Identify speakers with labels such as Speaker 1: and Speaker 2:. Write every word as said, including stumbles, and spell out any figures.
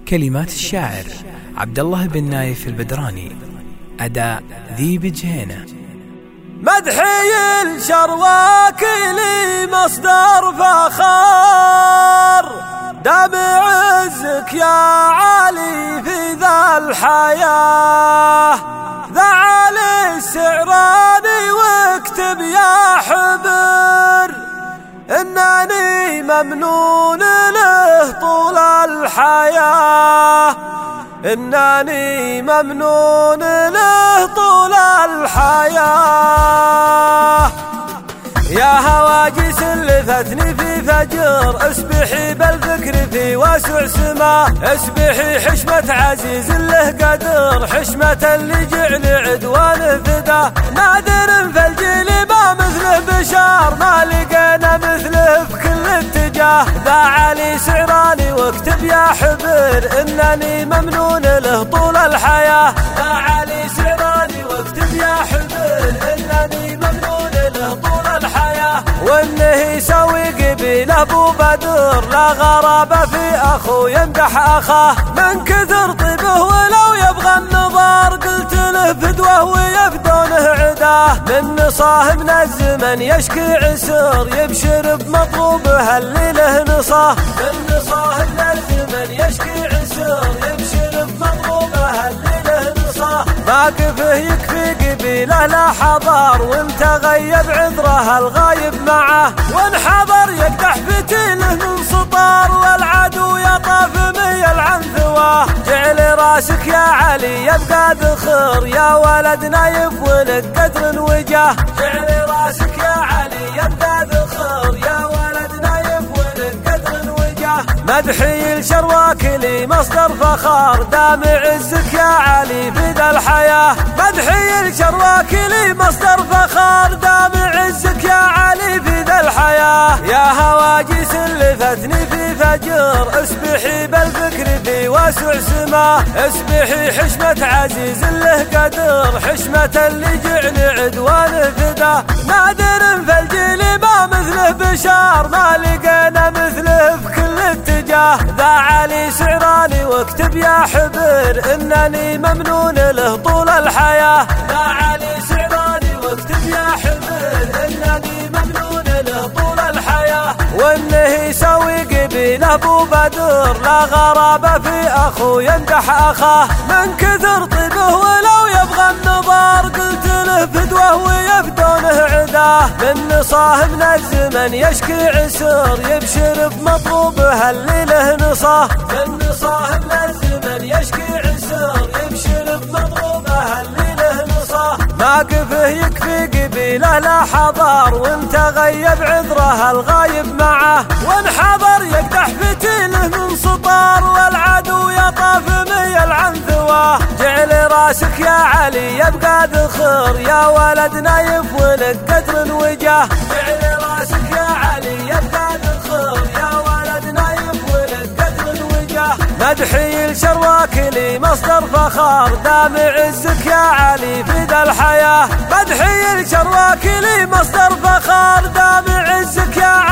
Speaker 1: كلمات الشاعر عبد الله بن نايف البدراني، أداء ذي بجهينة.
Speaker 2: مدحي الشرواك لي مصدر فخار، دمع عزك يا علي في ذا الحياة، ذا علي السعراني واكتب يا حبر، إنني ممنون له طول الحياة، إنني ممنون له طول الحياة. يا هواجس لفتني في فجر، اسبحي بالذكر في واسع سما، اسبحي حشمة عزيز له قدر، حشمة اللي جعل عدوانه فدا، نادر في الجيل ما مثله بشار، ما لقينا مثله في كل اتجاه، ذا علي سعراني واكتب يا حبر، انني ممنون له طول الحياة، ذا علي سعراني واكتب يا حبر، انني ممنون له طول الحياة، وانه يسوي قبيله ابو بدر، لا غرابة في اخو يمدح اخاه، من كثر طيبه ولو يبغى النظار، قلت له فدوه ويفدونه عداه، من نصاه من الزمن يشكي عسر، يبشر بمطلوبه اللي له نصاه، من نصاه من الزمن يشكي عسر، يبشر بمطلوبه اللي له نصاه، واقفه يكفي قبيله لا حضار، وانت غيب عذره الغايب معه، وان حضر يقدح فتيله من سطار، والعدو يطاف ميل عن ثواه، جعل راسك يا علي يبقى ذخر، يا ولد نايف ولك قدر وجاه، جعل راسك يا علي يبقى ذخر، يا ولد نايف ولك قدر وجاه. مدحي الشرواك لي مصدر فخار، دام عزك يا علي في ذا الحياة، مدحي الشرواك لي مصدر فخار، دام عزك يا علي في ذا الحياة. يا هواجس لفتني في فجر، اسبحي بالفكر في واسع سما، اسبحي حشمة عزيز له قدر، حشمة اللي جعل عدوانه فدا، نادر في الجيل ما مثله بشار، ما لقينا مثله في كل اتجاه، ذا علي سعراني واكتب يا حبر، انني ممنون له طول الحياة، ذا علي سعراني واكتب يا حبر، انني ممنون له طول الحياة، وانه يسوي قبيله ابو بدر، لا غرابة في اخو يمدح اخاه، من كثر طيبه ولو يبغى النظار، قلت له فدوه ويفدونه عداه، من نصاه من الزمن يشكي عسر، يبشر بمطلوبه اللي له نصاه، من نصاه من الزمن يشكي عسر، يبشر بمطلوبه اللي له نصاه، واقفه يكفي قبيله لا حضار، وانت غيب عذره الغايب معه، وان حضر يقدح فتيله من سطار، والعدو يطاف ميل عن ثواه، جعل راسك يا علي يبقى ذخر، يا ولد نايف ولك قدر وجاه، جعل راسك يا علي يبقى ذخر، يا ولد نايف ولك قدر وجاه. مدحي الشرواك لي مصدر فخار، دام عزك يا علي في ذا الحياة، مدحي الشرواك لي مصدر فخار، دام عزك يا علي